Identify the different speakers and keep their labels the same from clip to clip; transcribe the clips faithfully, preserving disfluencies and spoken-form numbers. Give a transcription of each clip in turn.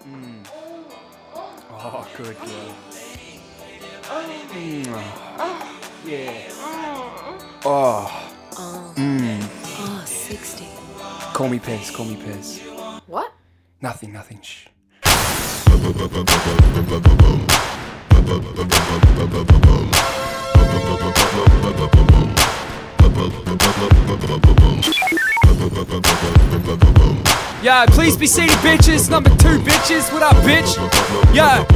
Speaker 1: Mm. Oh, good girl. Mm. Yeah. Oh. Mm.
Speaker 2: Oh, sixty.
Speaker 1: Call me Pez, call me Pez.
Speaker 2: What?
Speaker 1: Nothing, nothing, shh. Yo, please be seated, bitches. Number two, bitches. What up, bitch? Yo.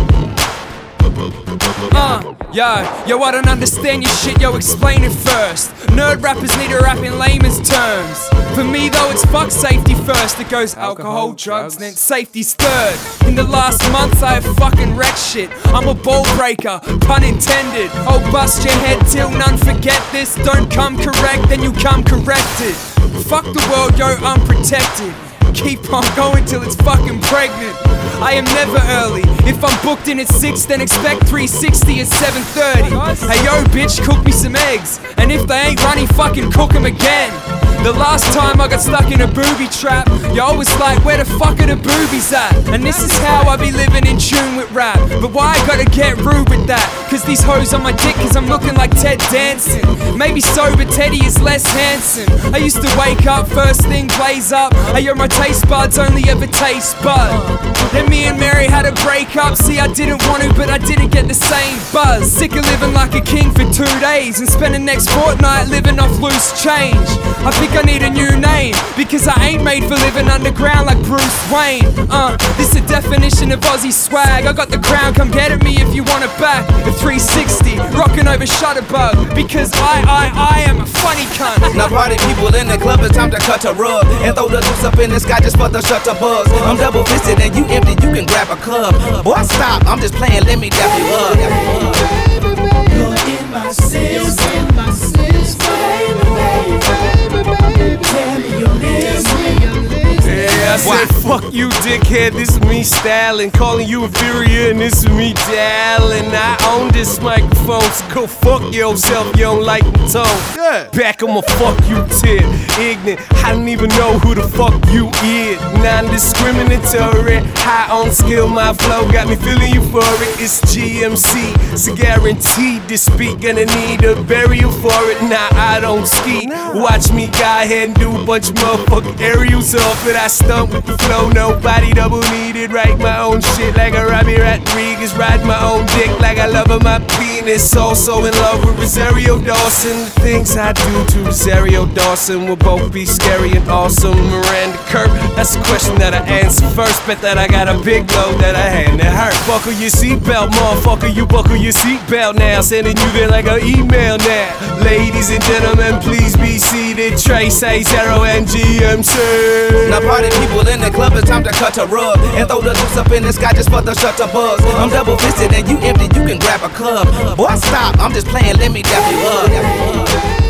Speaker 1: Uh, yo, yo, I don't understand your shit, yo, explain it first. Nerd rappers need to rap in layman's terms. For me though, it's fuck safety first. It goes alcohol, drugs, then safety's third. In the last months I have fucking wrecked shit. I'm a ball breaker, pun intended. I'll bust your head till none forget this. Don't come correct, then you come corrected. Fuck the world, yo, unprotected. Keep on going till it's fucking pregnant. I am never early. If I'm booked in at six, then expect three sixty at seven thirty. Hey yo, bitch, cook me some eggs. And if they ain't runny, fucking cook them again. The last time I got stuck in a booby trap, yo, I was like, where the fuck are the boobies at? And this is how I be living in tune with rap. But why I gotta get rude with that? Cause these hoes on my dick, cause I'm looking like Ted Danson. Maybe so, but Teddy is less handsome. I used to wake up, first thing blaze up. Hey yo, my taste buds only ever taste bud. Then me and Mary had a breakup. See, I didn't want to, but I didn't get the same buzz. Sick of living like a king for two days and spend the next fortnight living off loose change. I think I need a new name, because I ain't made for living underground like Bruce Wayne. Uh, this the definition of Aussie swag. I got the crown, come get at me if you want it back. The three sixty, rocking over Shutterbug, because I, I, I am a funny cunt.
Speaker 3: Now party people in the club, it's time to cut a rug and throw the juice up in the sky just for the shutter buzz. I'm double fisted and you empty, you can grab a club. Boy, stop, I'm just playing, let me dap you up.
Speaker 4: You're in my system, in my system, baby, baby, baby, tell me you're listening.
Speaker 5: Yeah, I said fuck you, dickhead, this is me styling. Calling you inferior and this is me dialing. I own this microphone, so go fuck yourself, you don't like the tone. Yeah. Back I'ma fuck you tip. Ignorant, I don't even know who the fuck you is. Non-discriminatory, high on skill, my flow got me feeling euphoric. It's G M C, so guaranteed to speak. Gonna need a burial for it, nah, I don't ski. Watch me go ahead and do a bunch of motherfucking aerials off it. I stump with the flow, nobody double needed. Write my own shit like a Robbie Rodriguez. Ride my own dick like I love her, my penis. Also in love with Rosario Dawson. The things I do to Rosario Dawson will both be scary and awesome. Miranda Kerr, that's the question that I answer first. Bet that I got a big load that I hand to her. Buckle your seatbelt, motherfucker, you buckle your seatbelt now. Sending you there like an email now. Ladies and gentlemen, please be seated. Trace H, Zero, and G M C.
Speaker 3: Now party people in the club, it's time to cut a rug and throw the juice up in the sky just for the shutter buzz. I'm double fisted and you empty, you can grab a club. Boy, stop, I'm just playing, let me dap you up.